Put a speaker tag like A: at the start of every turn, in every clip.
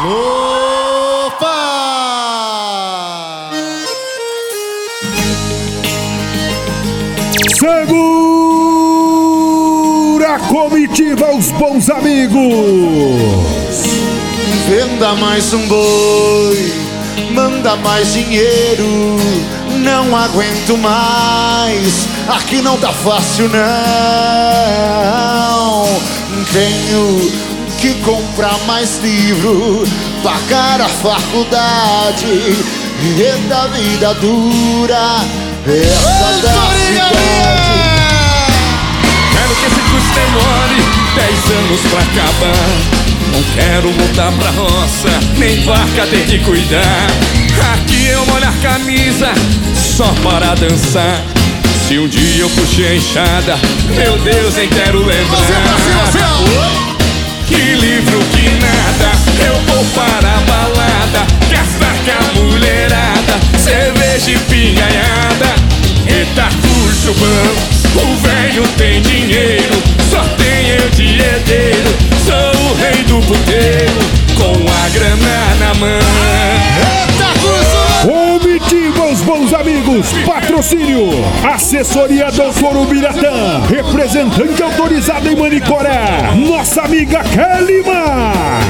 A: Opa!
B: Segura a comitiva, os bons amigos.
A: Venda mais um boi, manda mais dinheiro. Não aguento mais, aqui não tá fácil não. Tenho que comprar mais livro, pagar a faculdade. E da vida dura, essa da cidade.
C: Quero que esse curso demore 10 anos pra acabar. Não quero voltar pra roça, nem vaca ter que cuidar. Aqui eu molho a camisa só para dançar. Se um dia eu puxei a enxada, meu Deus, nem quero lembrar. Que livro que nada, eu vou para a balada, gastar com a mulherada, cerveja e pinganhada. Eita, curso bom, o velho tem dinheiro, só tem eu de herdeiro. Sou o rei do puteiro, com a grana na mão.
A: Eita, curso!
B: Comitiva, os bons amigos. Patrocínio Assessoria Doutor Ubiratã. Representante autorizado em Manicoré, nossa amiga Kelima.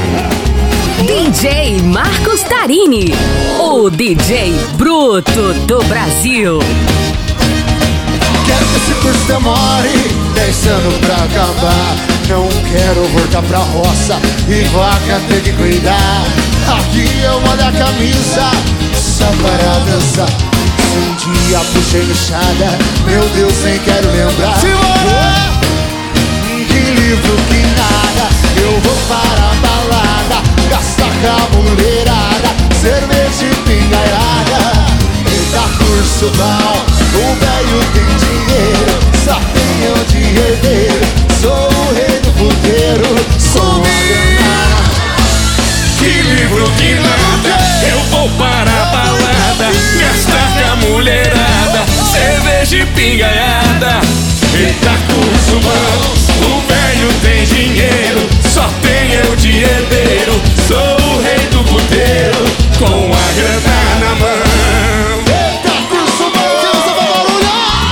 D: DJ Marcos Tarini, o DJ bruto do Brasil.
A: Quero que esse curso demore 10 anos pra acabar. Não quero voltar pra roça e vaca ter que cuidar. Aqui eu molho a camisa só para dançar. Se um dia puxei enxada, meu Deus, nem quero lembrar. Que livro que nada, eu vou para a balada, gastar com a mulherada, cerveja e pingaiada. Eita, curso bom, o velho tem dinheiro, só tem eu de herdeiro. Sou o rei do puteiro, sou a grana.
C: Que livro que nada, eu vou para a balada, gastar com a mulherada, cerveja e pingaiada.